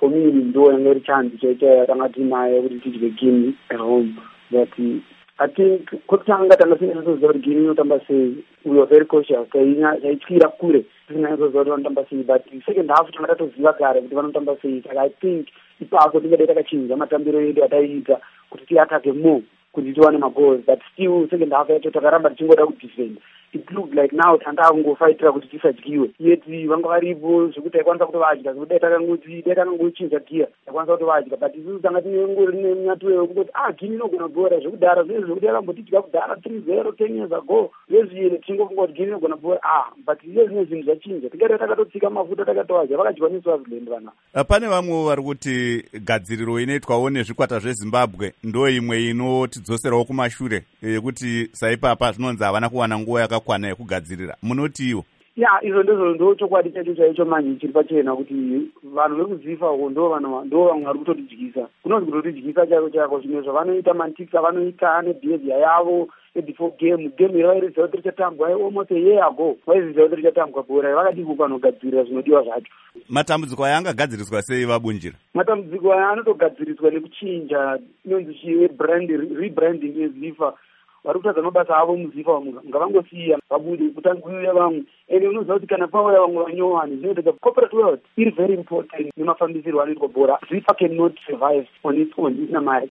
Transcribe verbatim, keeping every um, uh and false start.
for me ndo yanga iri chance chaita tanga tinayo kuti tidye Guinea at home. But I think kutanga tanga sinazoziva kuti Guinea inotamba sei. We were very cautious. Taityira kure sinazoziva kuti vanotamba sei. But second half tanga tatoziva kare kuti vanotamba sei. Saka I think ipapo tingadai takachinja matambiro edu ataiita kuti tiatake more kuti tiwane magoals. But still second half yacho takaramba tichingoda kudefend. It looked like now tanga kungofaitira kuti tisadyiwe. Yeti vanga varipo zvekuti taikwanisa kutovadya zvekuti dai takangoti dai takangochinja gear taikwanisa kutovadya. But isusu tanga tinengori nenyatuweyo kungoti ah Guinea inogona bhora zvekudhara zvinezvi zvekuti yakambotidya kudhara three zero ten years ago. Zvezviyene tingongoti Guinea inogona bhora ah but iye zvine zvinhu zvachinja. Tikati takatotsika mafuta takatowadya vakadyiwa neSwaziland vana. Pane vamwe vari kuti gadziriro inoitwawo nezvikwata zveZimbabwe ndo imwe inotidzoserawo kumashure yekuti saipapa zvinonzi havana kuwana nguva yakakwana yekugadzirira. Munotiwo? Ya izvo ndizvo ndo chokwadi chacho chaicho manje chiri pachena kuti vanhu vekuzifa uko ndo vanhu ndo vamwe vari kutotidyisa. Kunonzi kutotidyisa chako chako zvimwe zvavanoita mantics avanoita nebehaviour yavo before game game yavaiziva kuti richatambwa almost a year ago vaiziva kuti richatambwa bhora vakadii panogadzirira zvinodiwa zvacho. Matambudziko aya angagadziriswa sei vabunjira? Matambudziko aya anotogadziriswa nekuchinja inonzi chi brand rebranding yeZifa. Vari kutadza mabasa avo muZifa ngavangosiya vabude kutanguira vamwe. Ende unoziva kuti kana pauya vamwe vanyowani zvinoita corporate world iri very important nemafambisirwo anoitwa bhora. Zifa cannot survive on its own isina mari.